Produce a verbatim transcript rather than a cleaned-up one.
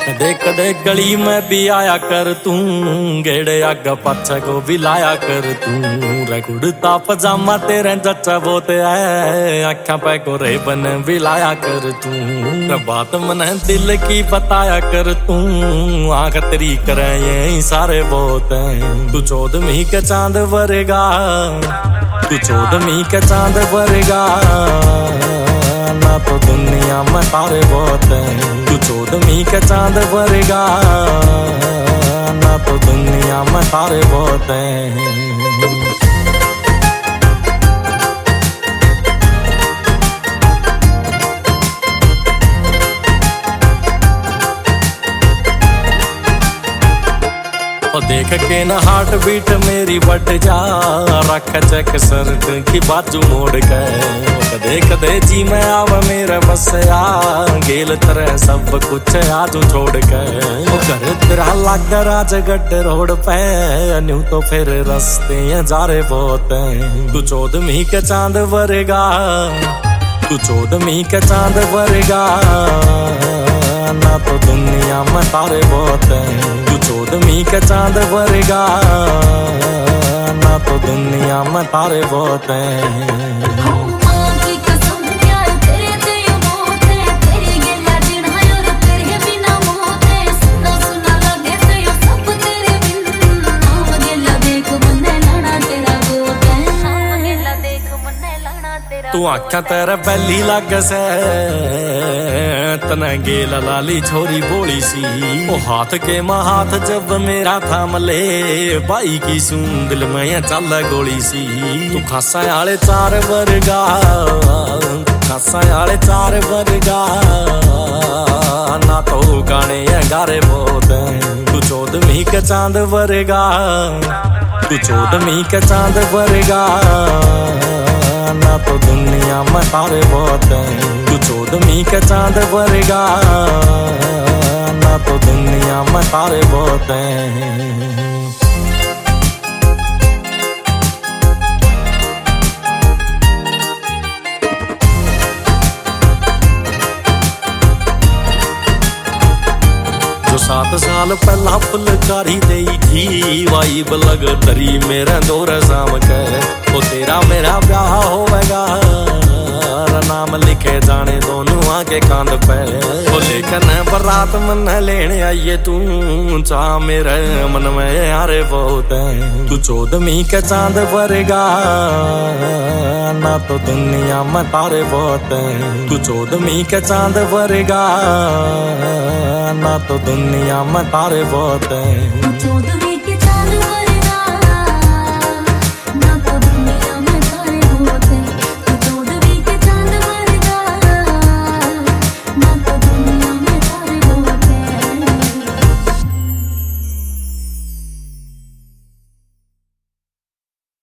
कदे कदे गली में भी आया कर तू, गेड़े आगा पाछा को भी लाया कर तू। रगुड़ता पजामा तेरे जच्चा बोते है, आख्या पे को रेबन भी लाया कर तू। बात मने दिल की बताया कर तू, आंख तेरी करे ये सारे बोते। तू चौदहवीं के चांद वरेगा, तू चौदहवीं के चांद वरेगा, ना तो दुनिया में तारे बहुत हैं। तू चौदहवीं के चांद वरेगा, ना तो दुनिया में तारे बहुत हैं। देख के ना हार्ट बीट मेरी बढ़ जा, रख चेक शर्ट की बाजू मोड़ के। कदे कदे जी मैं आव मेरे बसया, गेल तरह सब कुछ आजू छोड़ के। घर तेरा लाग राजगढ़ रोड पे, न्यू तो फिर रस्ते जा रहे बहुत हैं। तू चौदहवीं के चांद वरेगा, तू चौदहवीं के चांद वरेगा, ना तो दुनिया में तारे बहुत हैं। तू चौदहवीं के चांद वरेगा, ना तो दुनिया में तारे बहुत हैं। तू आख्या तेरा बैली लग से, तना गेल लाली छोरी बोली सी। ओ हाथ के माँ हाथ जब मेरा था मले, भाई की सूं दिल में चल गोली सी। तू खासा आले चार वर्गा, खासा आले चार वर्गा, ना तो गाने गारे बहुत हैं। तू चौदहवीं के चांद वरेगा, तू चौदहवीं के चांद वरेगा, ना तो दुनिया में तारे बहुत हैं। तू चौदहवीं के चांद वरेगा, ना तो दुनिया में तारे बहुत हैं। जो सात साल पहला फुलकारी दई थी, वाइब लग तरी मेरे दौर शाम के। वो तेरा मेरा ब्याह होवेगा, नाम लिखे जाने दोनों आगे कांध पे। वो लेकिन बरात मन लेने आइए तू, चाह मेरे मन में यारे बहुत हैं। तू चौदहवीं के चांद वरेगा, ना तो दुनिया में तारे बहुत हैं। तू चौदहवीं के चांद वरेगा, ना तो दुनिया में तारे बहुत हैं।